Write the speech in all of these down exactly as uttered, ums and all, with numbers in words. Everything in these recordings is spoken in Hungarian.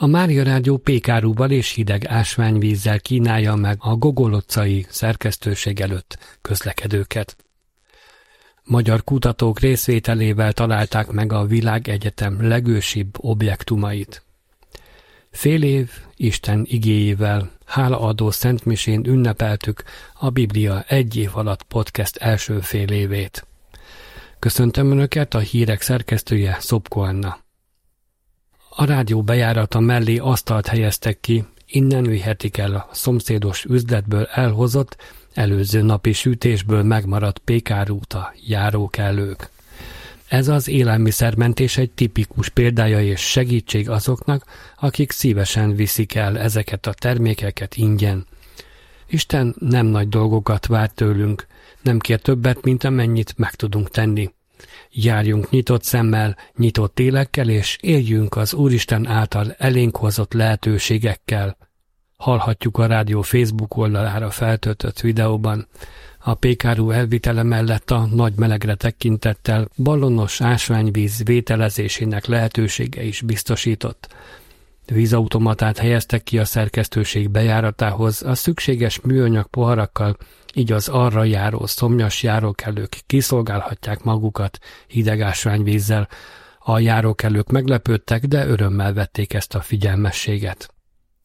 A Mária Rádió pékárúval és hideg ásványvízzel kínálja meg a gogolocai szerkesztőség előtt közlekedőket. Magyar kutatók részvételével találták meg a világegyetem legősibb objektumait. Fél év Isten igéjével hálaadó szentmisén ünnepeltük a Biblia egy év alatt podcast első fél évét. Köszöntöm Önöket, a hírek szerkesztője Szopko Anna. A rádió bejárata mellé asztalt helyeztek ki, innen vihetik el a szomszédos üzletből elhozott, előző napi sütésből megmaradt pékárúta járókelők. Ez az élelmiszermentés egy tipikus példája és segítség azoknak, akik szívesen viszik el ezeket a termékeket ingyen. Isten nem nagy dolgokat vár tőlünk, nem kér többet, mint amennyit meg tudunk tenni. Járjunk nyitott szemmel, nyitott élekkel, és éljünk az Úristen által elénk hozott lehetőségekkel. Hallhatjuk a rádió Facebook oldalára feltöltött videóban. A pékárú elvitele mellett a nagy melegre tekintettel ballonos ásványvíz vételezésének lehetősége is biztosított. Vízautomatát helyeztek ki a szerkesztőség bejáratához, a szükséges műanyag poharakkal, így az arra járó szomjas járókelők kiszolgálhatják magukat hideg ásványvízzel. A járókelők meglepődtek, de örömmel vették ezt a figyelmességet.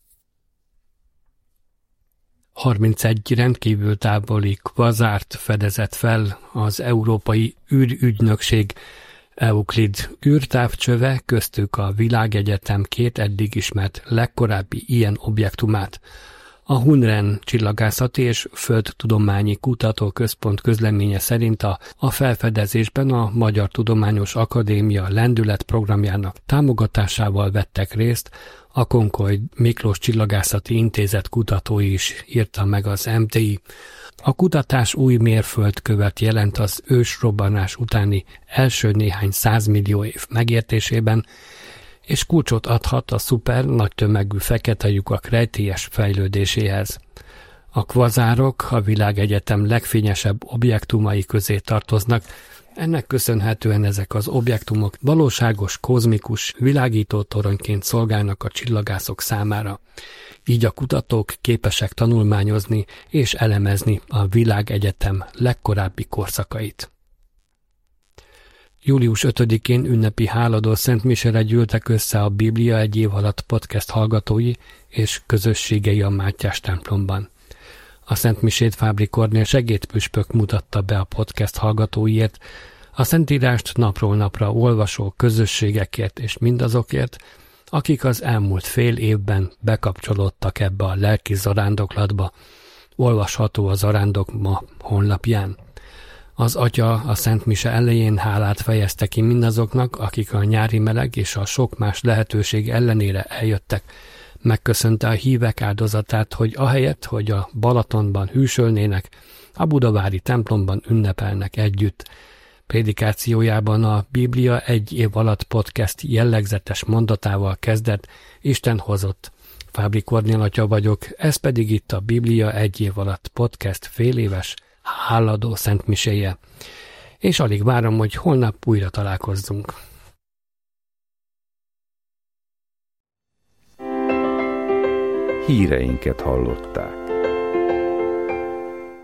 harmincegy rendkívül távoli kvazárt fedezett fel az Európai űrügynökség Euclid űrtávcsöve, köztük a Világegyetem két eddig ismert legkorábbi ilyen objektumát. A Hunren Csillagászati és Földtudományi Kutatóközpont közleménye szerint a, a felfedezésben a Magyar Tudományos Akadémia lendület programjának támogatásával vettek részt, a Konkoly Miklós Csillagászati Intézet kutatói is, írta meg az em té i. A kutatás új mérföldkövet jelent az ősrobbanás utáni első néhány százmillió év megértésében, és kulcsot adhat a szuper nagy tömegű fekete lyukak rejtélyes fejlődéséhez. A kvazárok a világegyetem legfényesebb objektumai közé tartoznak, ennek köszönhetően ezek az objektumok valóságos kozmikus világítótoronyként szolgálnak a csillagászok számára. Így a kutatók képesek tanulmányozni és elemezni a világegyetem legkorábbi korszakait. július ötödikén ünnepi háladó szentmisére gyűltek össze a Biblia egy év alatt podcast hallgatói és közösségei a Mátyás templomban. A szentmisét Fábri Kornél segédpüspök mutatta be a podcast hallgatóiért, a Szentírást napról napra olvasó közösségekért és mindazokért, akik az elmúlt fél évben bekapcsolódtak ebbe a lelki zarándoklatba, olvasható a Zarándok Ma honlapján. Az atya a szentmise elején hálát fejezte ki mindazoknak, akik a nyári meleg és a sok más lehetőség ellenére eljöttek. Megköszönte a hívek áldozatát, hogy ahelyett, hogy a Balatonban hűsölnének, a budavári templomban ünnepelnek együtt. Prédikációjában a Biblia egy év alatt podcast jellegzetes mondatával kezdett, Isten hozott. Fábri Kornél atya vagyok, ez pedig itt a Biblia egy év alatt podcast féléves háladó szentmiséje. És alig várom, hogy holnap újra találkozzunk. Híreinket hallották.